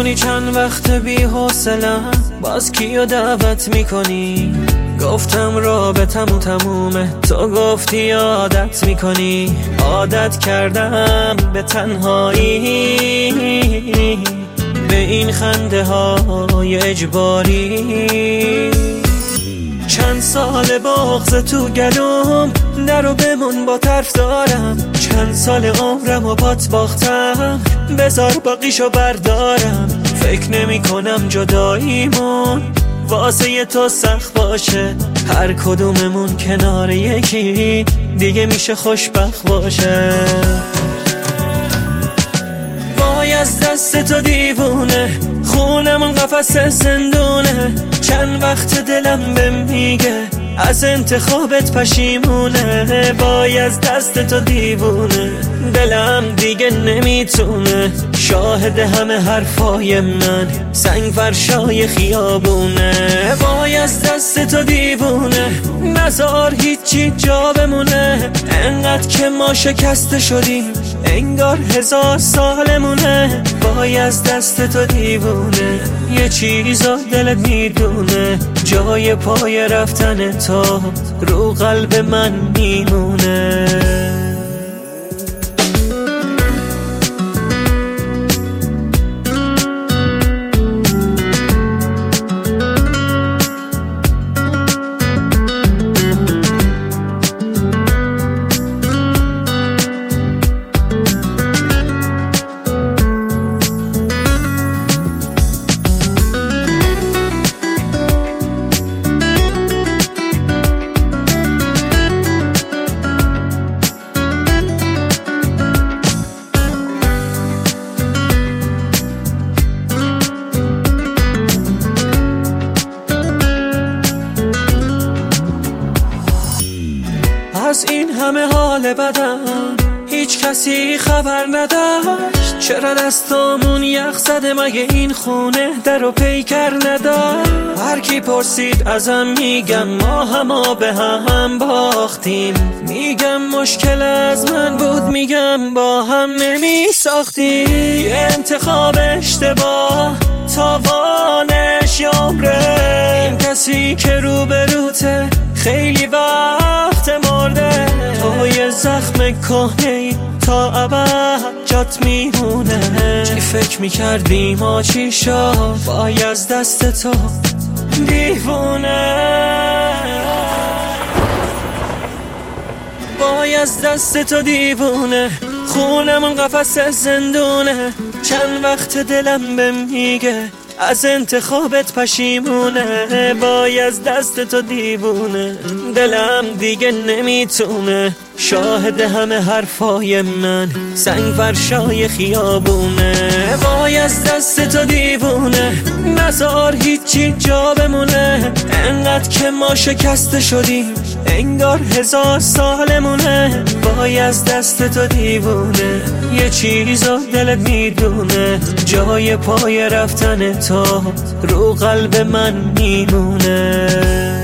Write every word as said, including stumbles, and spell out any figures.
میدونی چند وقت بی حوصله‌ام، باز کیو دعوت میکنی؟ گفتم رابطمون تمومه، تو گفتی عادت میکنی. عادت کردم به تنهایی، به این خنده های اجباری. چند سال بغض تو گلوم، درو بمون با طرف دارم. چند سال عمرم و بات باختم، بذار باقیشو بردارم. فکر نمی کنم جداییمون واسه تو سخت باشه، هر کدوممون کنار یکی دیگه میشه خوشبخت باشه. وای از دست تو دیوونه، خونمون قفس زندونه. چند وقت دلم بهم میگه از انتخابت پشیمونه. وای از دست تو دیوونه، دلم دیگه نمیتونه. شاهد همه حرفای من سنگ فرشای خیابونه. وای از دست تو دیوونه، نزار هیچی جا بمونه. انقدر که ما شکسته شدیم انگار هزار سالمونه. وای از دست تو دیوونه، یه چیزا دلت میدونه. جای پای رفتن تو رو قلب من میمونه. از این همه حال بدم هیچ کسی خبر نداشت. چرا دستامون یخ زده، مگه این خونه در و پیکر نداشت؟ هر کی پرسید ازم میگم ما هما به هم باختیم. میگم مشکل از من بود، میگم با هم نمی ساختیم. یه انتخاب اشتباه تاوانش یه عمره. این کسی که روبروته خیلی وقت مرده. تو یه زخم کهنه‌ای تا ابد جات میمونه. چی فکر میکردی ما چی شد؟ وای از دست تو دیوونه. وای از دست تو دیوونه، خونمون قفس زندونه. چند وقت دلم بهم میگه از انتخابت پشیمونه. وای از دست تو دیوونه، دلم دیگه نمیتونه. شاهد همه حرفای من سنگ فرشای خیابونه. وای از دست تو دیوونه، نزار هیچی جا بمونه. انقدر که ما شکسته شدیم انگار هزار سالمونه. وای از دست تو دیوونه، یه چیزا دلت میدونه. جای پای رفتن تو رو قلب من میمونه.